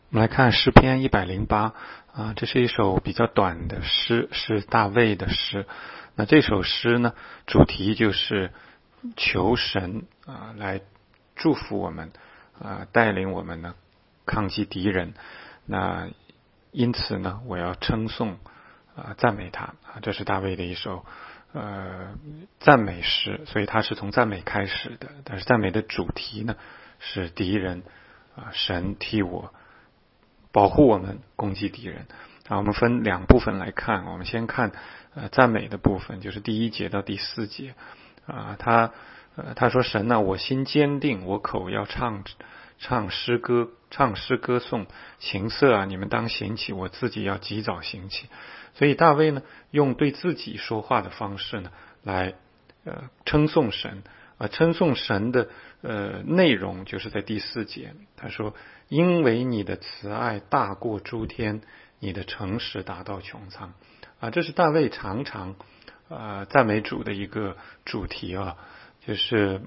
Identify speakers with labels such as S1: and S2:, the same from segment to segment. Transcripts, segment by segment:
S1: 我们来看诗篇108这是一首比较短的诗，是大卫的诗。那这首诗呢，主题就是求神来祝福我们带领我们呢抗击敌人。那因此呢，我要称颂赞美他这是大卫的一首赞美诗，所以它是从赞美开始的。但是赞美的主题呢是敌人神替我保护我们，攻击敌人。我们分两部分来看。我们先看赞美的部分，就是第1节到第4节他说神我心坚定，我口要唱诗歌颂，琴瑟你们当醒起，我自己要及早醒起。所以大卫呢用对自己说话的方式呢来称颂神。称颂神的内容就是在第4节，他说因为你的慈爱大过诸天，你的诚实达到穹苍这是大卫常常赞美主的一个主题就是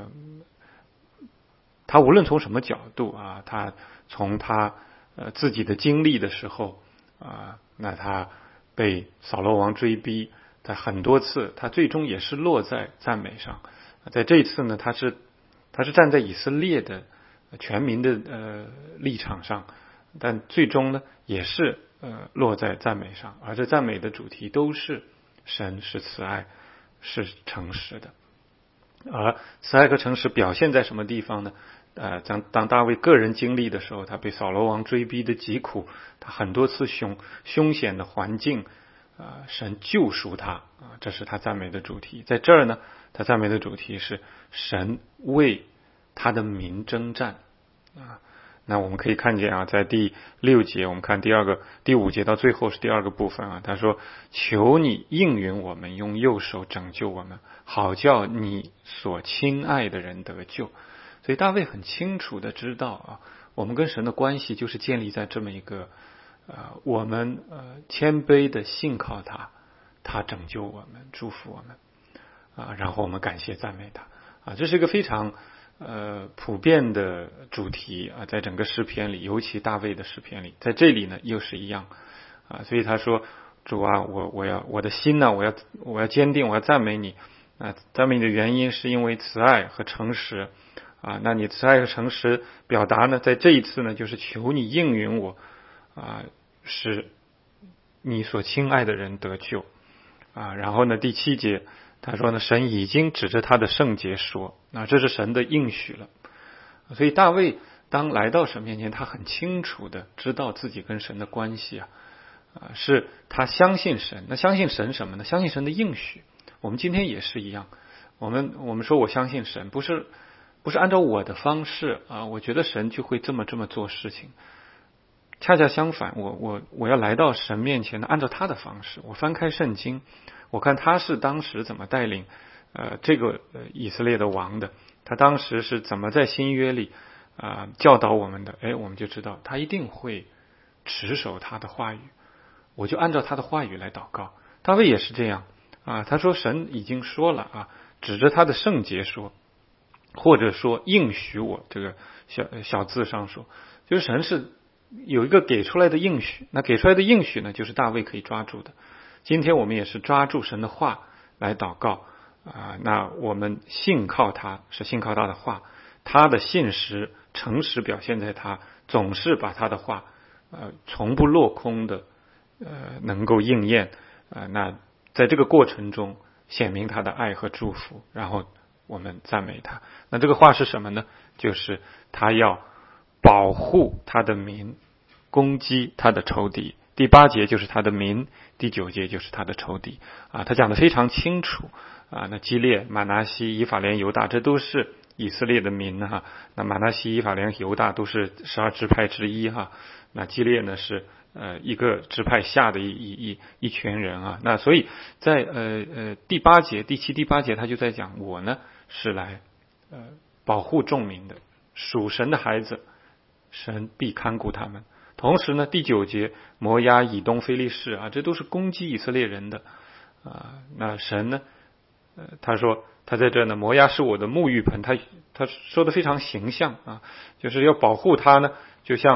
S1: 他无论从什么角度他从他自己的经历的时候那他被扫罗王追逼，他很多次他最终也是落在赞美上。在这一次呢，他是站在以色列的全民的立场上，但最终呢也是落在赞美上。而这赞美的主题都是神是慈爱，是诚实的。而慈爱和诚实表现在什么地方呢？当大卫个人经历的时候，他被扫罗王追逼的疾苦，他很多次凶险的环境神救赎他这是他赞美的主题。在这儿呢，他赞美的主题是神为他的民征战那我们可以看见在第6节，我们看第5节到最后是第2个部分他说求你应允我们，用右手拯救我们，好叫你所亲爱的人得救。所以大卫很清楚的知道我们跟神的关系就是建立在这么一个我们谦卑的信靠他拯救我们，祝福我们然后我们感谢赞美他这是一个非常普遍的主题在整个诗篇里，尤其大卫的诗篇里，在这里呢又是一样所以他说主我的心呢我要坚定，我要赞美你赞美你的原因是因为慈爱和诚实那你慈爱和诚实表达呢，在这一次呢就是求你应允我使你所亲爱的人得救然后呢第7节他说呢，神已经指着他的圣洁说这是神的应许了。所以大卫当来到神面前，他很清楚的知道自己跟神的关系是他相信神。那相信神什么呢？相信神的应许。我们今天也是一样，我们说我相信神，不是按照我的方式我觉得神就会这么做事情。恰恰相反，我要来到神面前按照他的方式。我翻开圣经，我看他是当时怎么带领这个以色列的王的，他当时是怎么在新约里教导我们的。我们就知道他一定会持守他的话语，我就按照他的话语来祷告。大卫也是这样他说神已经说了指着他的圣洁说，或者说应许我，这个小字上说，就是神是有一个给出来的应许。那给出来的应许呢，就是大卫可以抓住的。今天我们也是抓住神的话来祷告那我们信靠他，是信靠他的话，他的信实诚实表现在他总是把他的话从不落空的能够应验那在这个过程中显明他的爱和祝福，然后我们赞美他。那这个话是什么呢？就是他要保护他的民，攻击他的仇敌。第8节就是他的民，第9节就是他的仇敌他讲得非常清楚那基列、马拿西、以法莲、犹大，这都是以色列的民那马拿西、以法莲、犹大都是12支派之一那基列呢是一个支派下的一群人那所以在第8节、第7、第8节他就在讲我呢是来保护众民的，属神的孩子神必看顾他们。同时呢第9节摩押、以东、非利士这都是攻击以色列人的那神呢他说他在这呢，摩押是我的沐浴盆，他说的非常形象就是要保护他呢，就像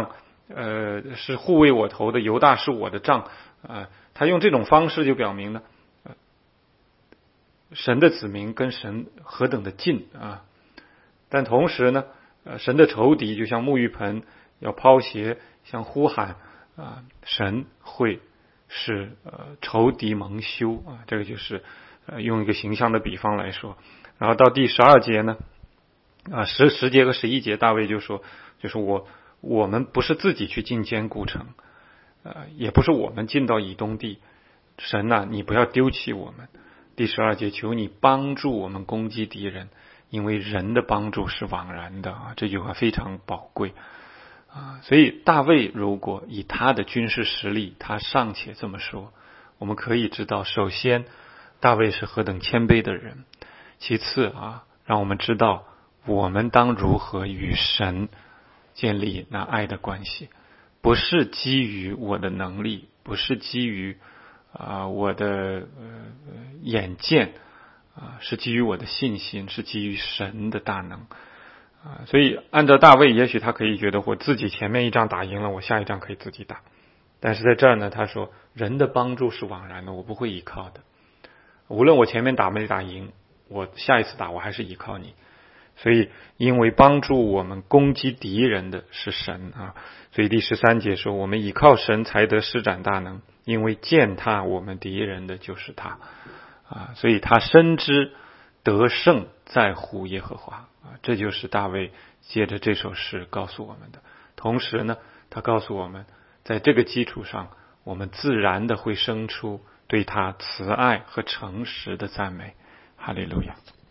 S1: 是护卫我头的，犹大是我的杖。他用这种方式就表明呢，神的子民跟神何等的近啊！但同时呢，神的仇敌就像沐浴盆要抛鞋，像呼喊神会使仇敌蒙羞啊！这个就是用一个形象的比方来说。然后到第12节呢，10节和11节，大卫就说，就是我们不是自己去进坚固城，也不是我们进到以东地，神啊，你不要丢弃我们。第12节，求你帮助我们攻击敌人，因为人的帮助是枉然的啊！这句话非常宝贵啊！所以大卫如果以他的军事实力，他尚且这么说，我们可以知道，首先大卫是何等谦卑的人，其次让我们知道我们当如何与神建立那爱的关系，不是基于我的能力，不是基于我的眼见是基于我的信心，是基于神的大能所以按照大卫，也许他可以觉得我自己前面一仗打赢了，我下一仗可以自己打，但是在这儿呢，他说人的帮助是枉然的，我不会依靠的，无论我前面打没打赢，我下一次打我还是依靠你。所以因为帮助我们攻击敌人的是神所以第13节说，我们倚靠神才得施展大能，因为践踏我们敌人的就是他所以他深知得胜在乎耶和华这就是大卫借着这首诗告诉我们的。同时呢，他告诉我们，在这个基础上，我们自然的会生出对他慈爱和诚实的赞美。哈利路亚。